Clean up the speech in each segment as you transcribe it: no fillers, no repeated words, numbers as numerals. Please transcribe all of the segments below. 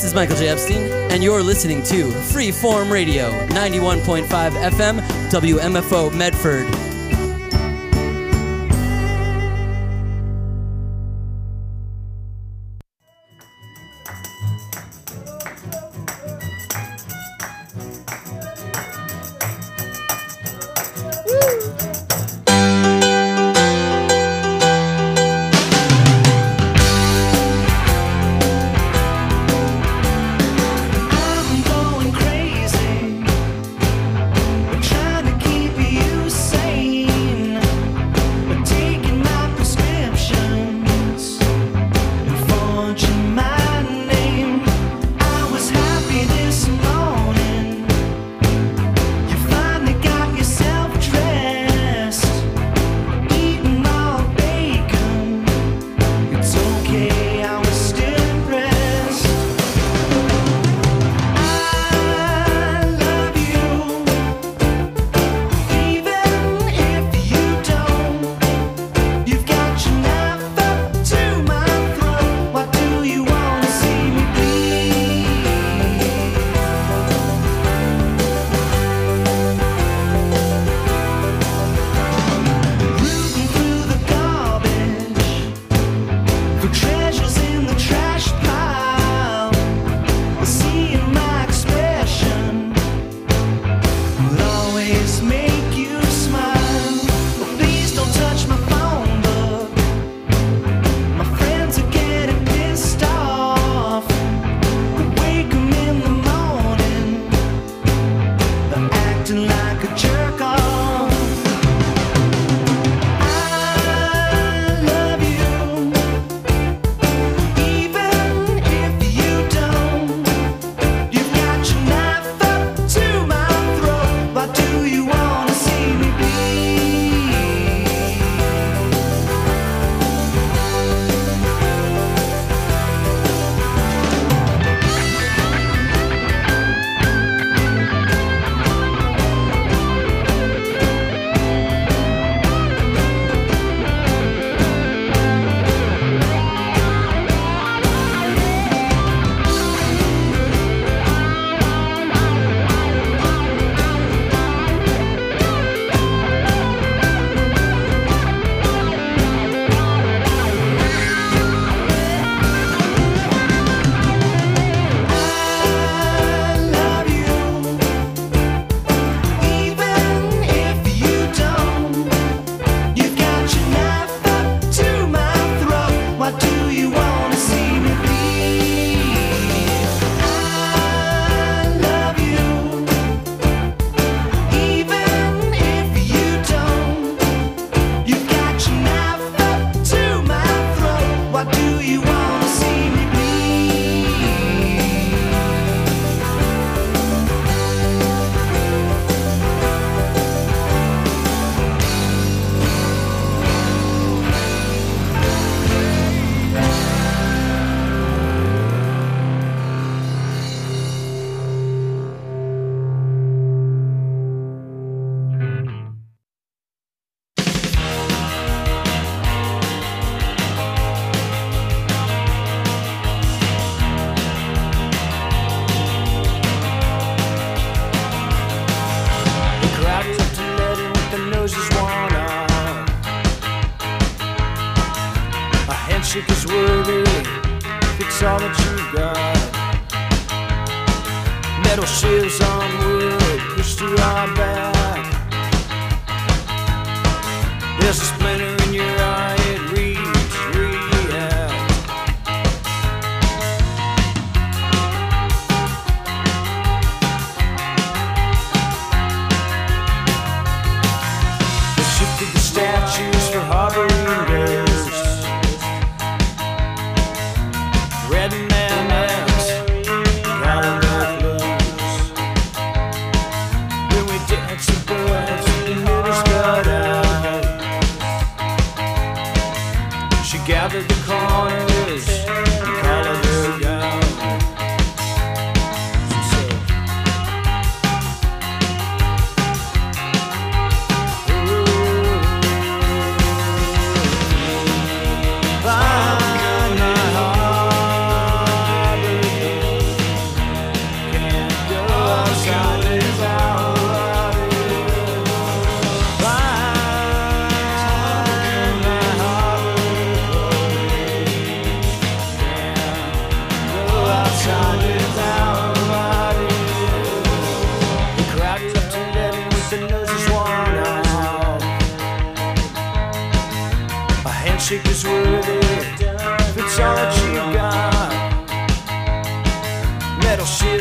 is Michael J. Epstein, and you're listening to Freeform Radio, 91.5 FM, WMFO Medford. handshake is worthy if it's all that you've got. Metal shivs on wood pushed to our back. There's a splinter in your eye, it reads react. They shifted the statues for harboring girls. Red M&Ms, calling their blues. When we dance the birds, the middle's cut out.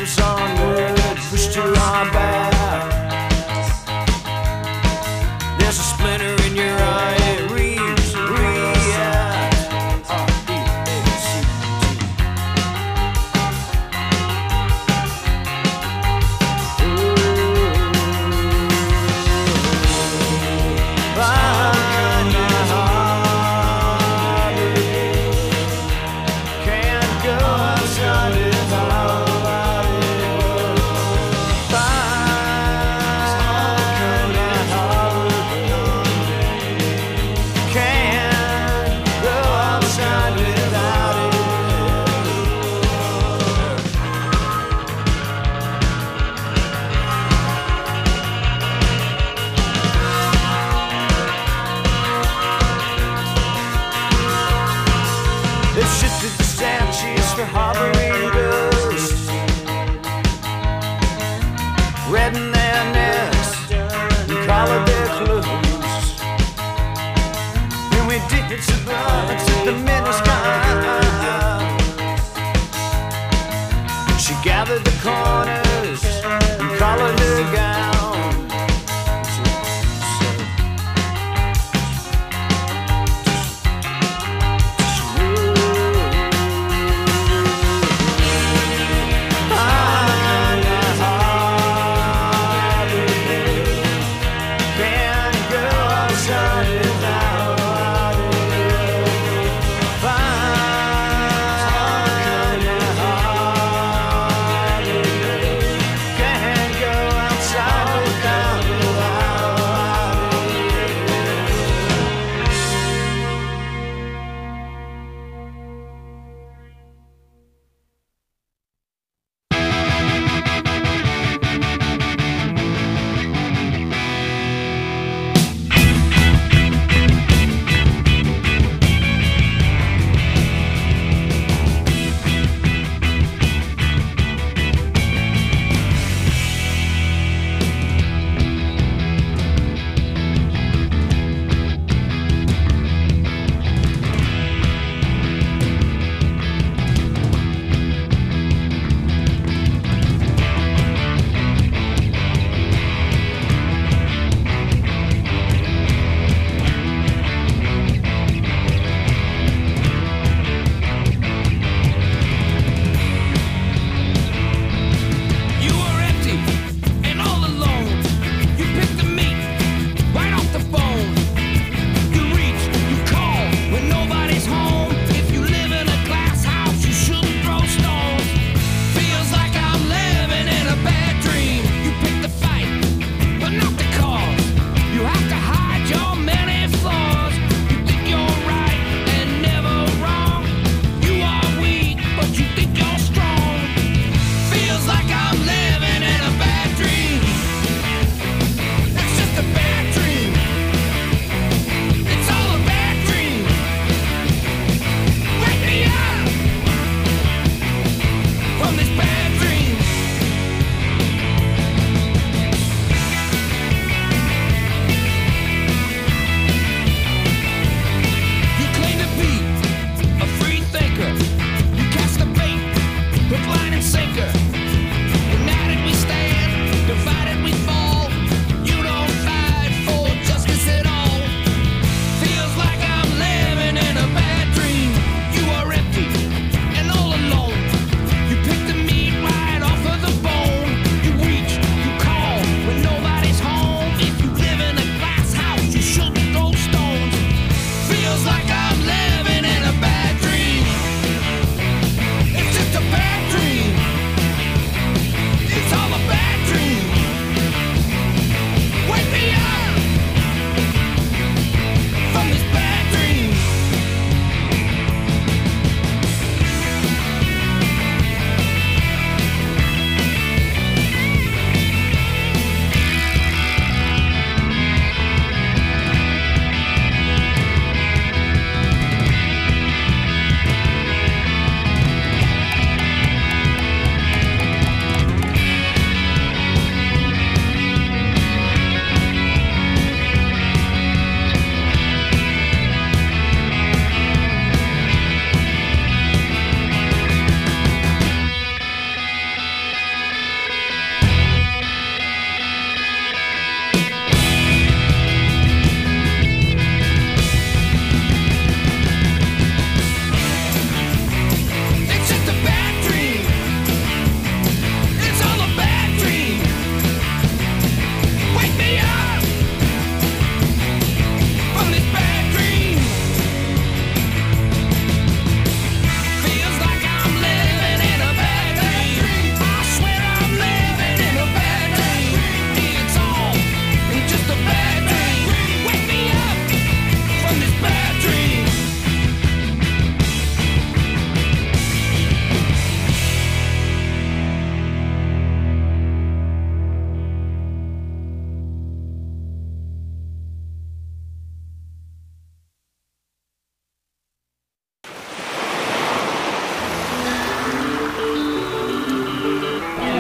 moves onward, pushed to our back. There's a splinter in your eye, it reads, react. They've shifted the statues for harboring ghosts, redden their necks and collar their clothes. And we did it to the miniscule. She gathered the corners and collared her gown. Outside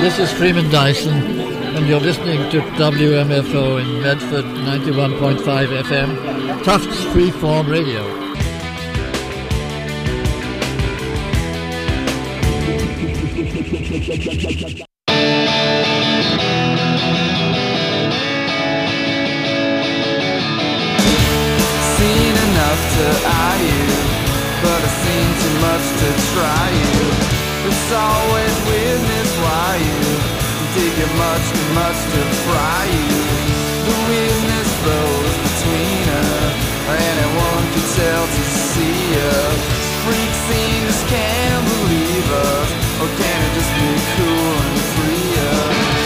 this is Freeman Dyson, and you're listening to WMFO in Medford, 91.5 FM, Tufts Freeform Radio. Seen enough to eye you, but I've seen too much to try you. It's always weirdness why you dig it much too much to fry you. The weirdness flows between us, anyone can tell to see us. Freak scene just can't believe us, or can it just be cool and free us?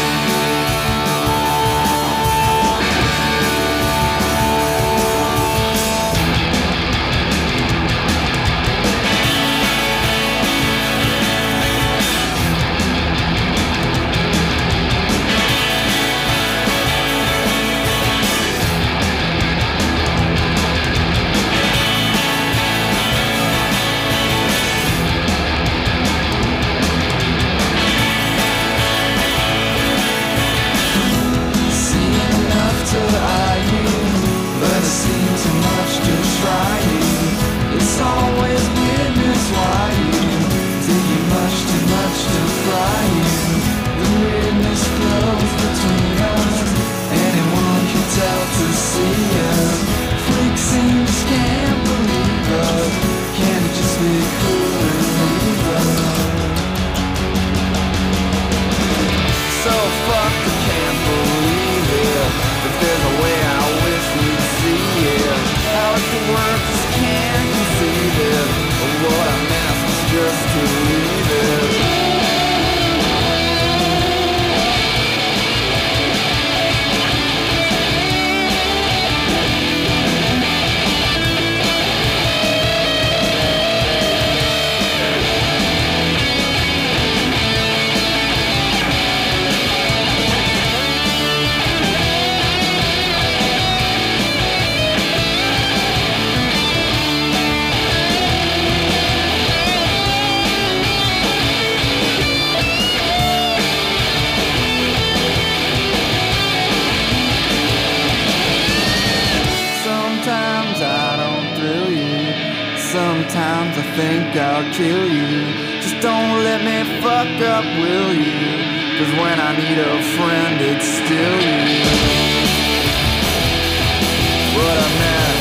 Sometimes I think I'll kill you. Just don't let me fuck up, will you? 'Cause when I need a friend, it's still you. What I meant.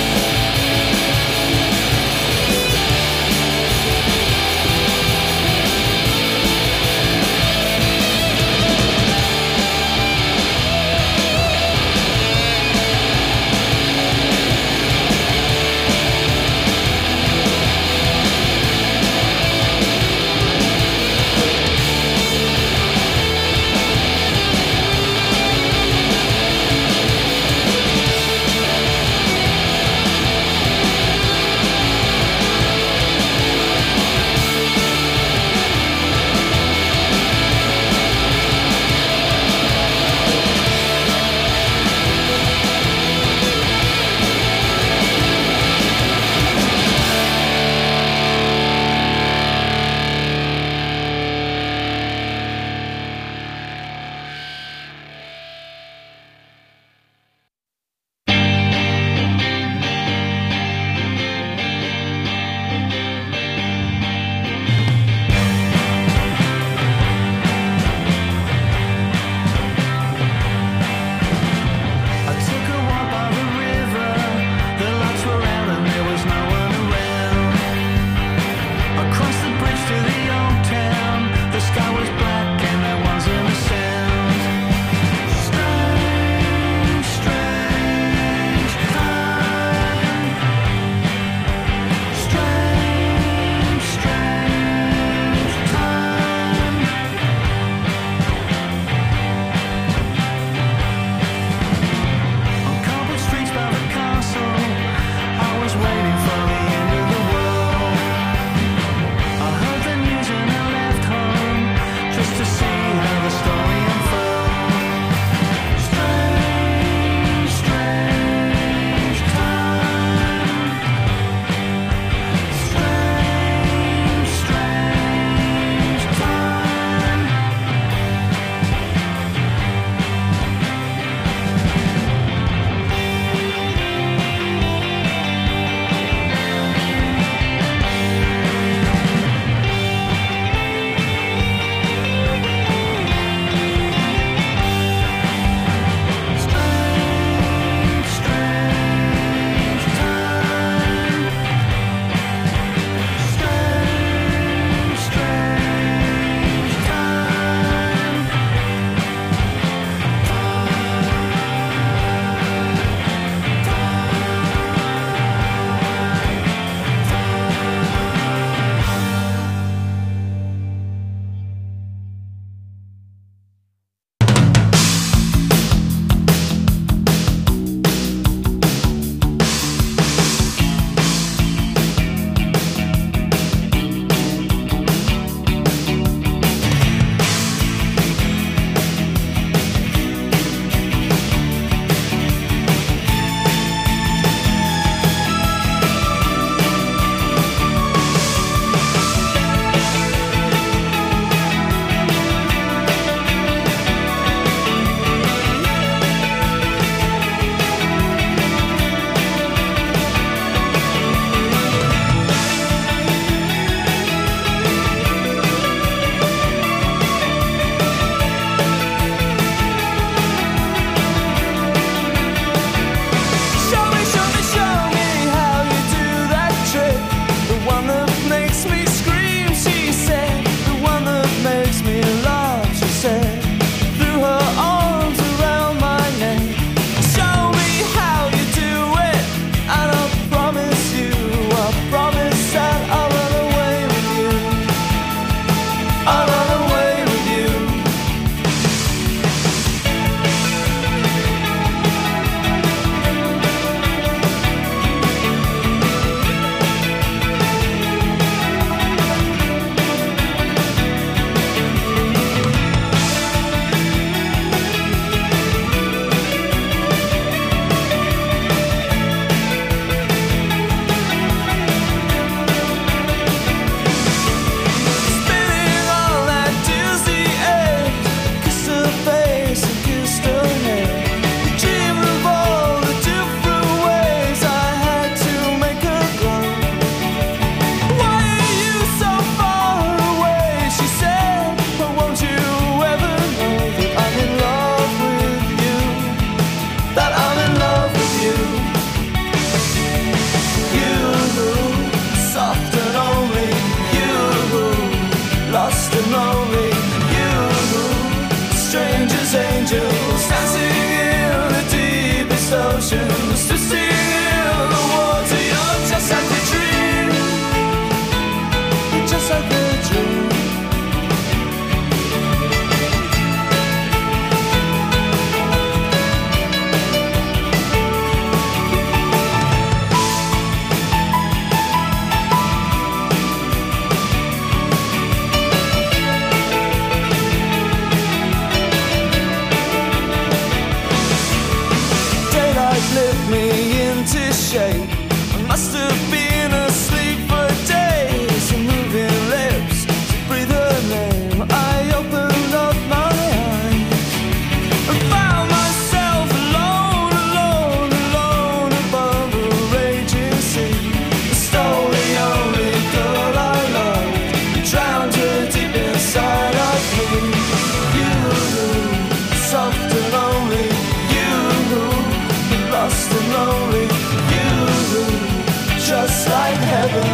me into shape. I must have been asleep for days. Her moving lips to breathe her name. I opened up my eyes and found myself alone, alone, alone above a raging sea. I stole the only girl I loved, drowned her deep inside of me. You, soft and lonely, you, lost and lonely, you, just like heaven.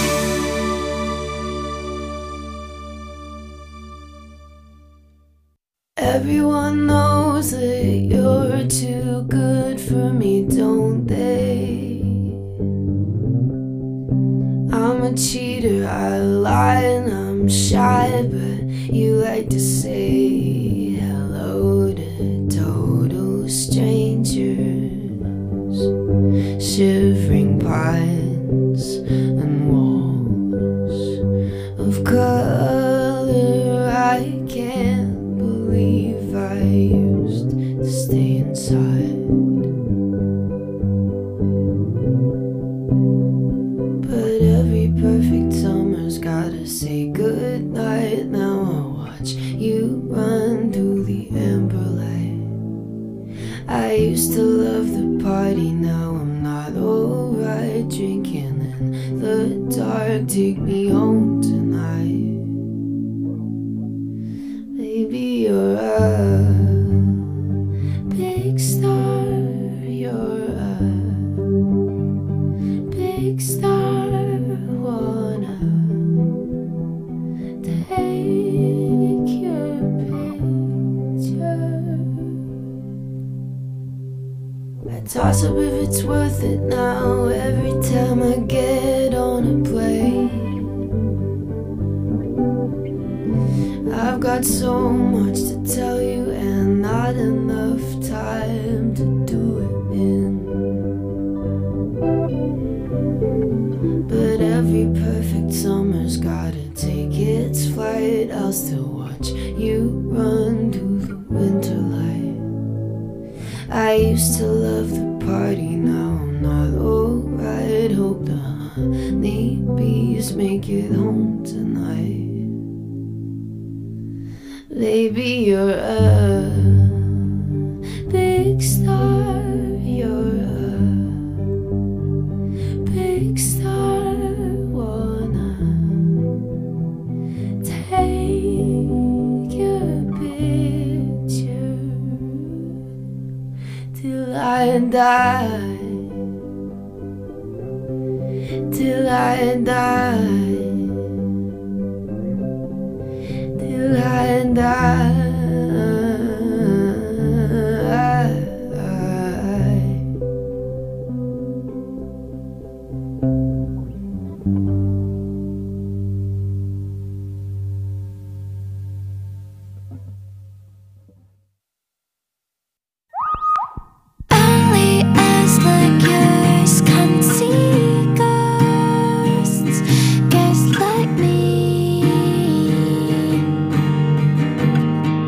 Everyone knows that you're too good for me, don't they? I'm a cheater, I lie and I'm shy, but you like to say hello to total strangers. Shivering pines and walls of color, I can't believe I used to stay inside. But every perfect summer's gotta say goodnight. Now I'll watch you run through the amber light. I used to love the party, now I'm not alright. Drinking in the dark, take me home tonight. Baby, you're a big star, you're a big star. Wanna take your picture. I toss up if it's worth it now. Every time I get on a plane, I've got so much to tell you and not enough time to do it in. But every perfect summer's gotta take its flight. I'll still watch you run through the winter light. I used to love the party, now I'm not alright. Hope the honeybees make it home tonight. Baby, you're a big star, you're a big star. Wanna take your picture till I die, till I die, till I die. Only as the cures can see ghosts, guests like me.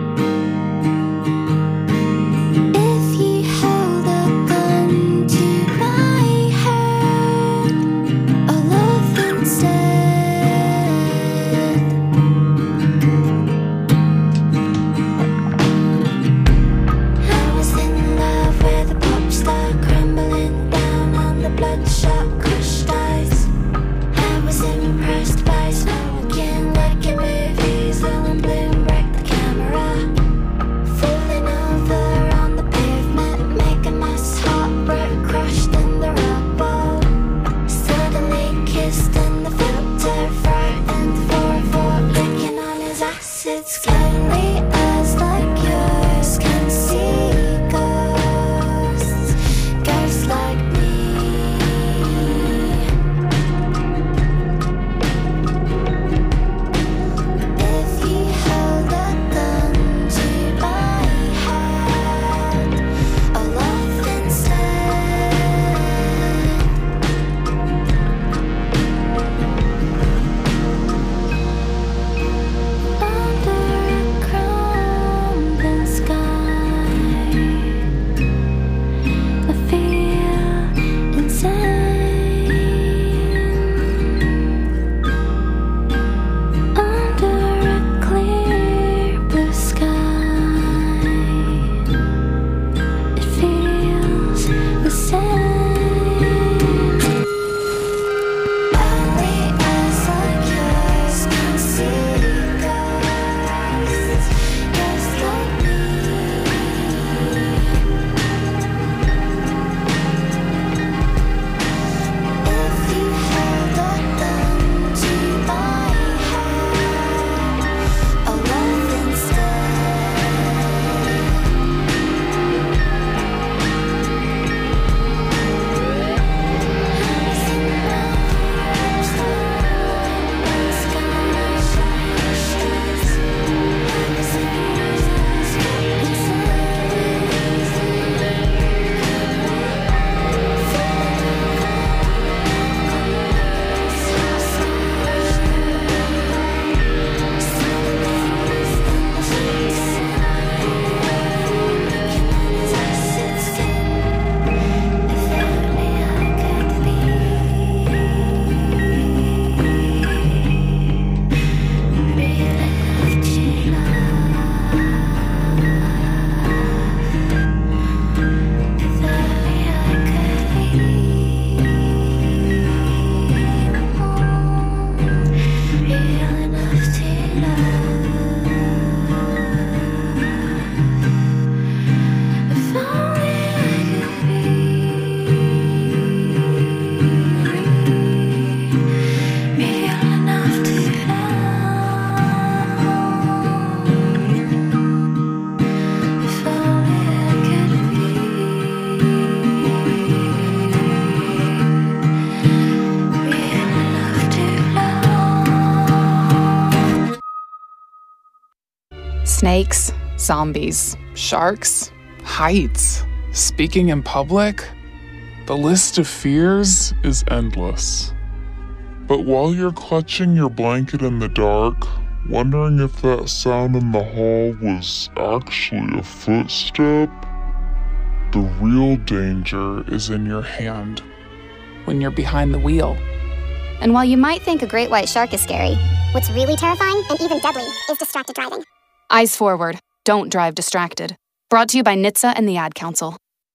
Snakes, zombies, sharks, heights. Speaking in public? The list of fears is endless. But while you're clutching your blanket in the dark, wondering if that sound in the hall was actually a footstep, the real danger is in your hand. When you're behind the wheel. And while you might think a great white shark is scary, what's really terrifying and even deadly is distracted driving. Eyes forward. Don't drive distracted. Brought to you by NHTSA and the Ad Council.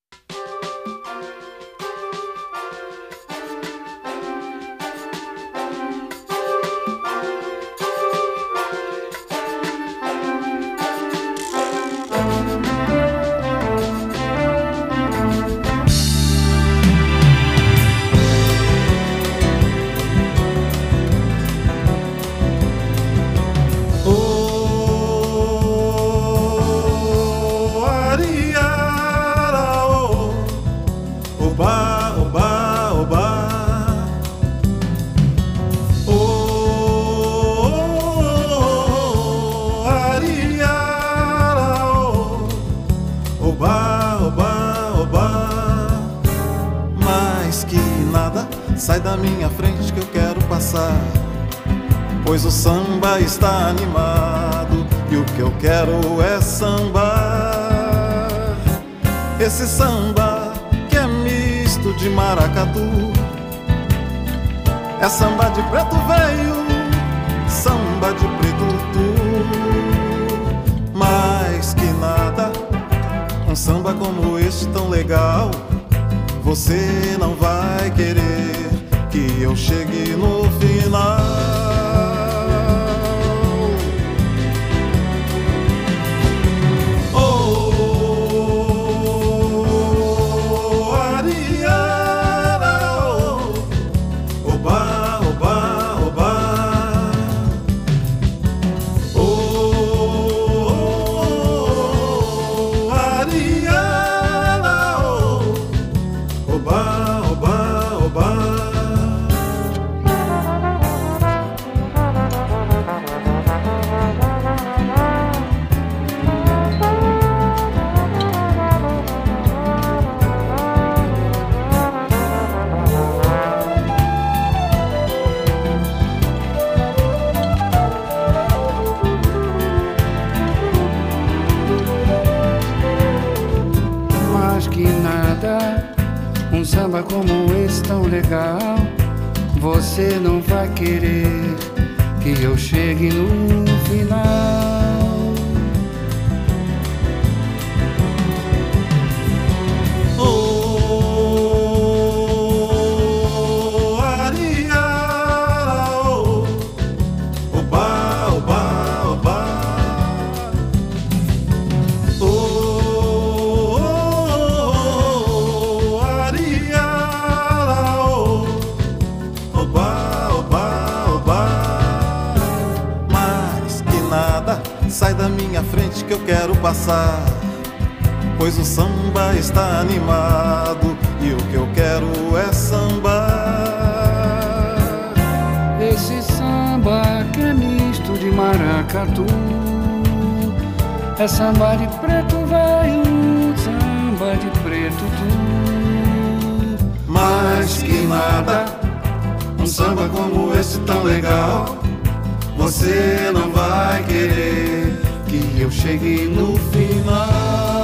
Sai da minha frente que eu quero passar, pois o samba está animado e o que eu quero é sambar. Esse samba que é misto de maracatu, é samba de preto velho, samba de preto tu. Mais que nada, um samba como este tão legal, você não vai querer que eu chegue no final. Oh, Ariara, oh, oba, oba, oba. Oh, Ariara, oh, oba, oba, oba. Um samba como esse tão legal, você não vai querer que eu chegue no final. Oh, Ariara, oh, oba, oba, oba. Sai da minha frente que eu quero passar, pois o samba está animado e o que eu quero é sambar. Esse samba que é misto de maracatu, é samba de preto velho, samba de preto tu. Mais que nada, um samba como esse tão legal, você não vai querer que eu chegue no final.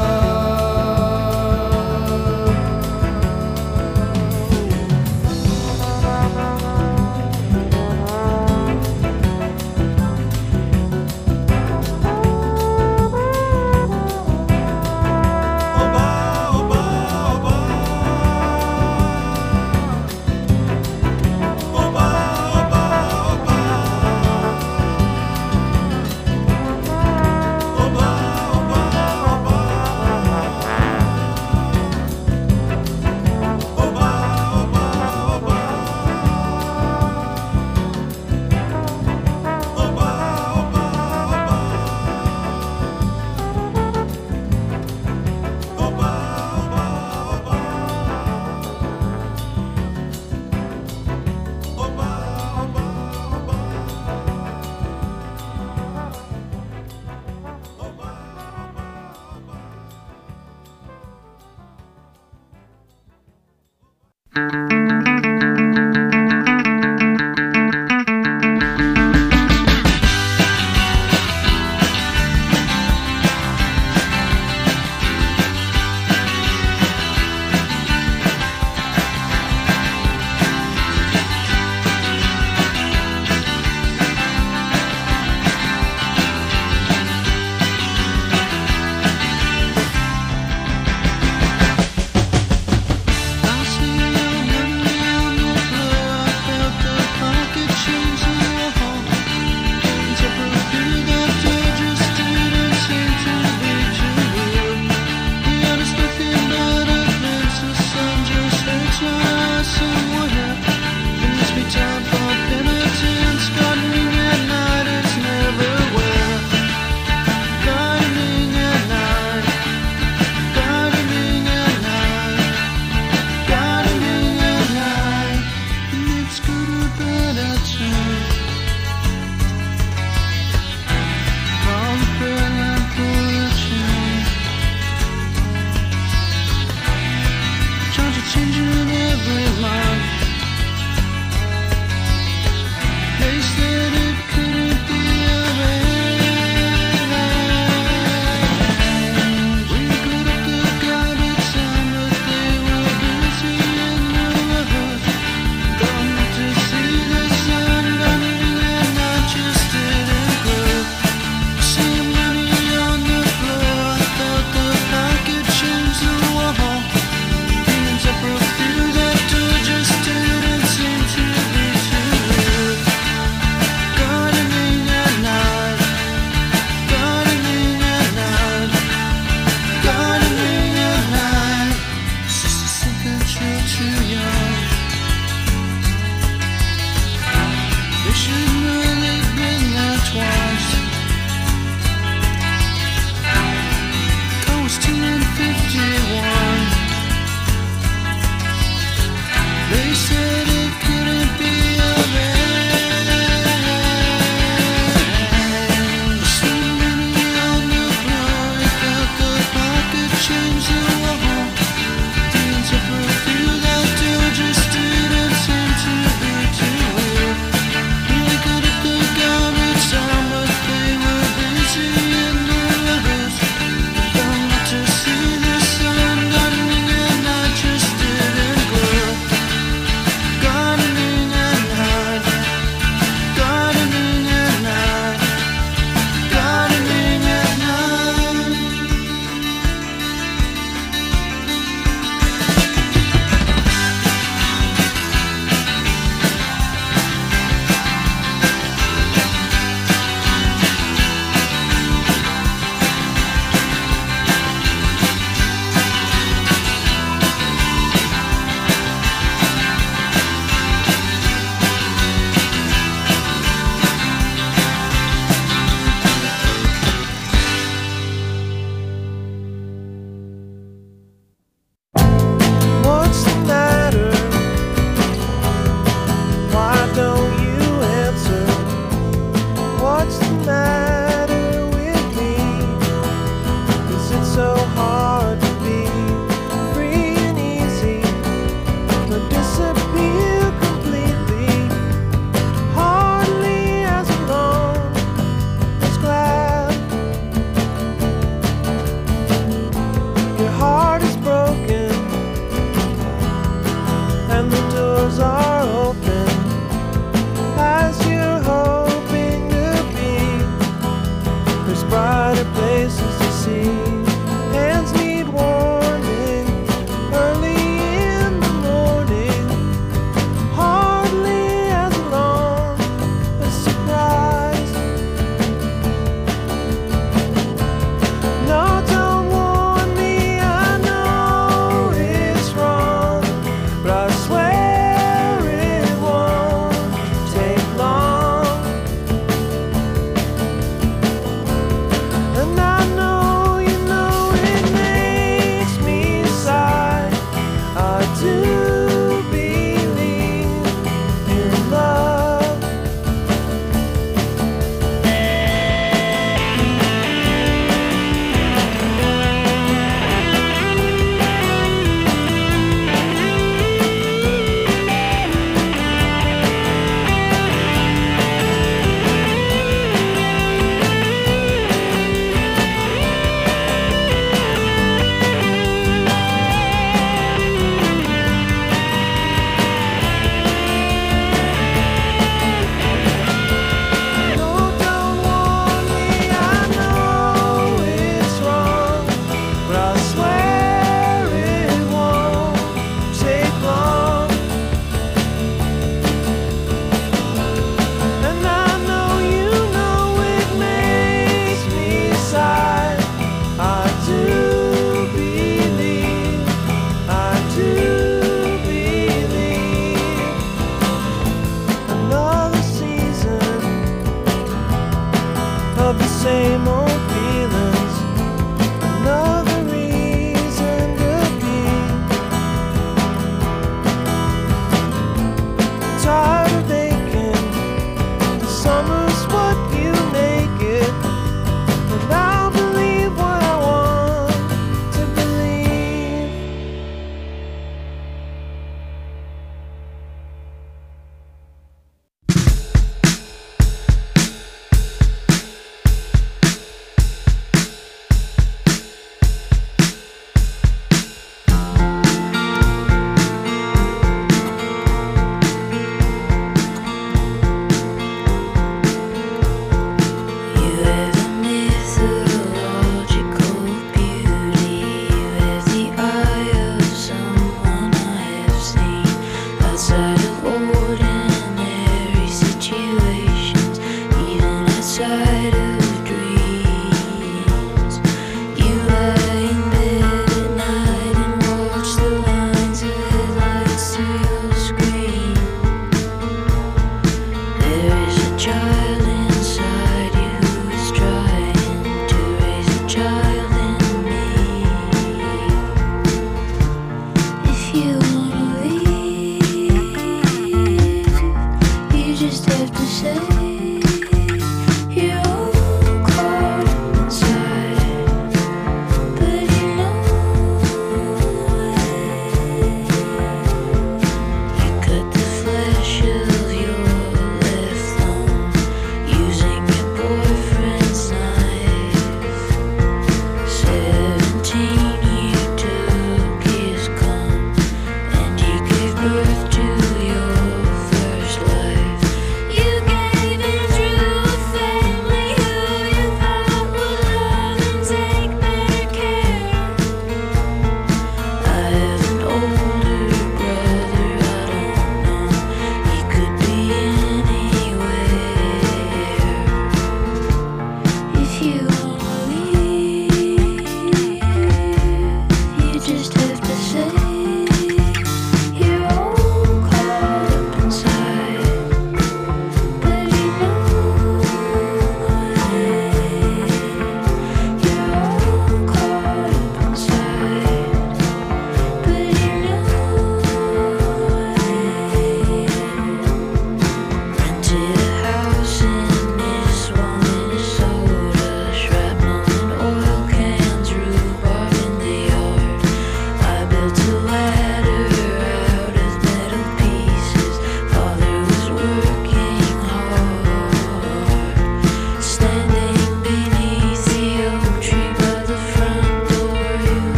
See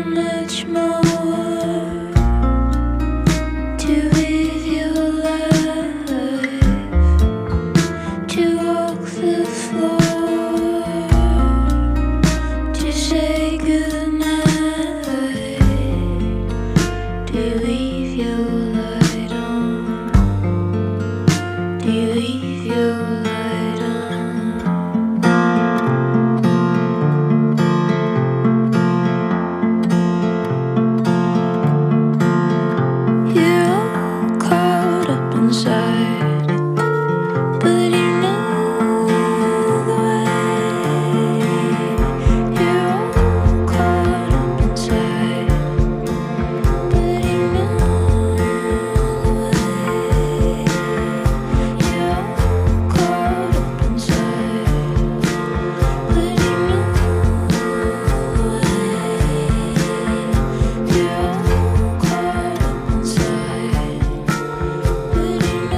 much more to live your life, to walk the floor, to say goodnight, to leave your light on, to leave your light on. You're all caught up inside, but you know the way. You're all caught up inside, but you know the way. You're all caught up inside, but you know the way. You're all caught up inside, but you know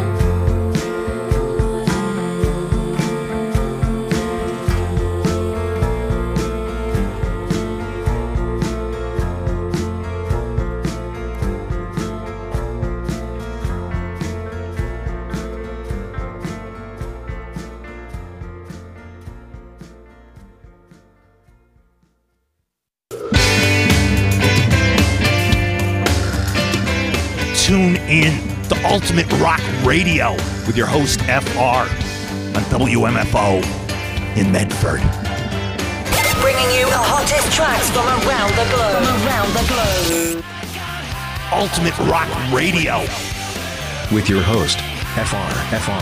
Tune in to Ultimate Rock Radio with your host FR on WMFO in Medford. Bringing you the hottest tracks from around the globe. Ultimate Rock Radio with your host FR.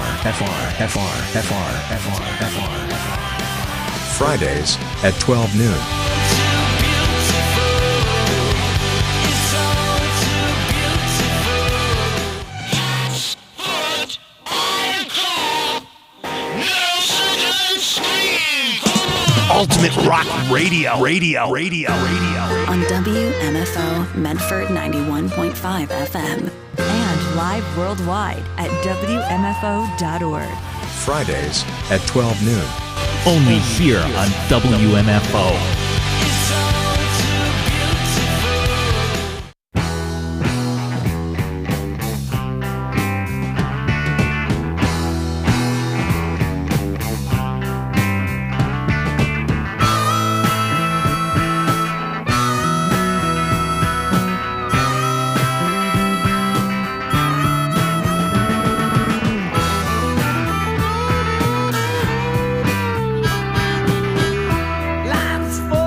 Fridays at 12 noon. Ultimate Rock Radio. On WMFO Medford 91.5 FM. And live worldwide at WMFO.org. Fridays at 12 noon. Only here on WMFO. Life's full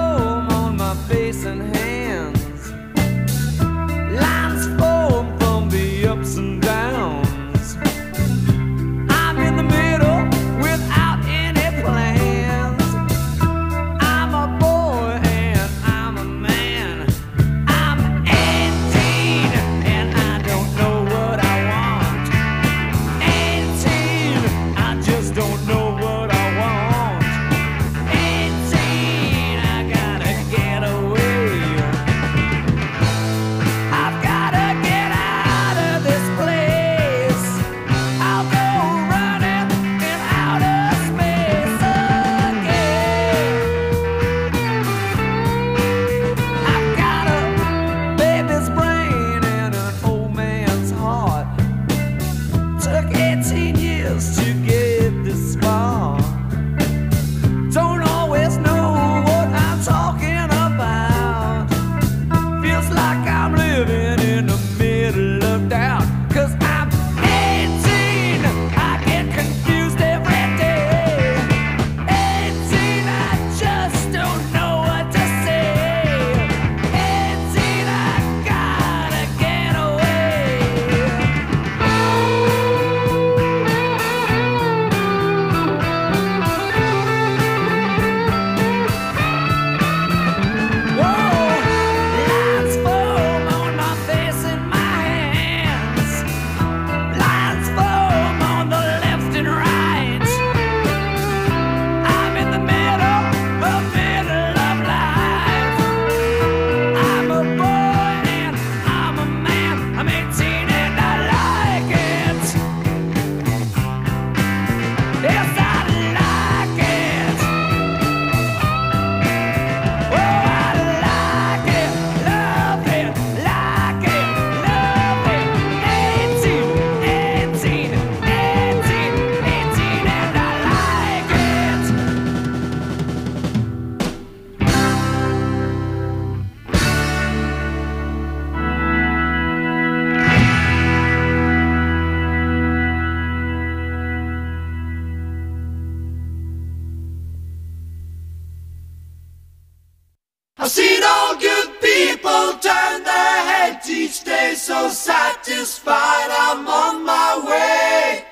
so satisfied, I'm on my way.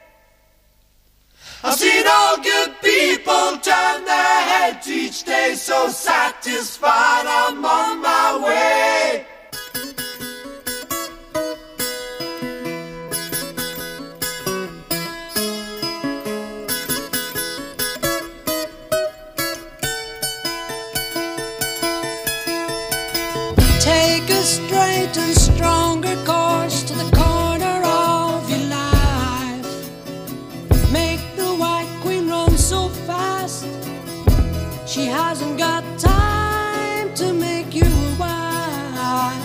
I've seen all good people turn their heads each day, so satisfied, I'm on my way. Take a straight and stronger course to the corner of your life. Make the White Queen run so fast, she hasn't got time to make you a wife.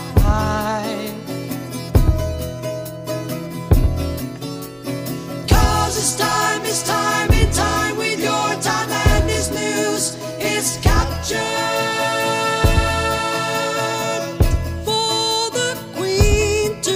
'Cause it's time in time with your time, and this news is captured.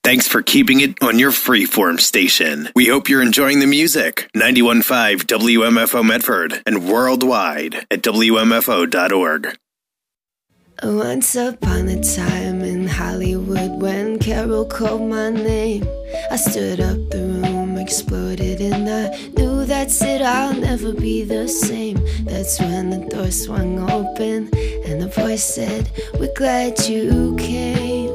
Thanks for keeping it on your freeform station. We hope you're enjoying the music. 91.5 WMFO Medford and worldwide at WMFO.org. Once upon a time in Hollywood, when Carol called my name, I stood up, the room exploded, and I knew that's it, I'll never be the same. That's when the door swung open and the voice said, "We're glad you came."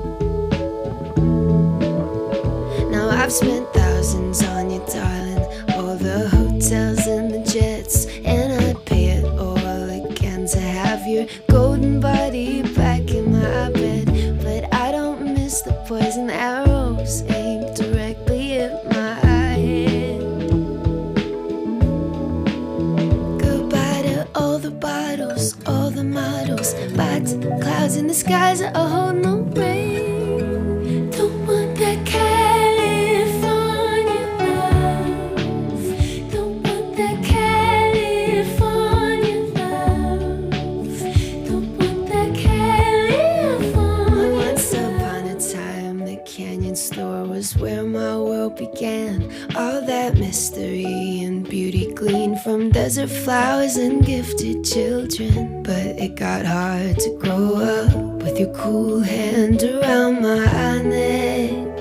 Now I've spent thousands on you, darling, all the hotels and the jets, and I'd pay it all again to have your golden body back in my bed. But I don't miss the poison arrows aimed directly at my head. Goodbye to all the bottles, all the models, bye to the clouds in the skies that hold no rain. Don't want that California love. Don't want that California love. Don't want that California. Once upon a time, the Canyon store was where my world began. All that mystery and beauty gleaned from desert flowers and gifted children. But it got hard to grow up with your cool hand around my neck.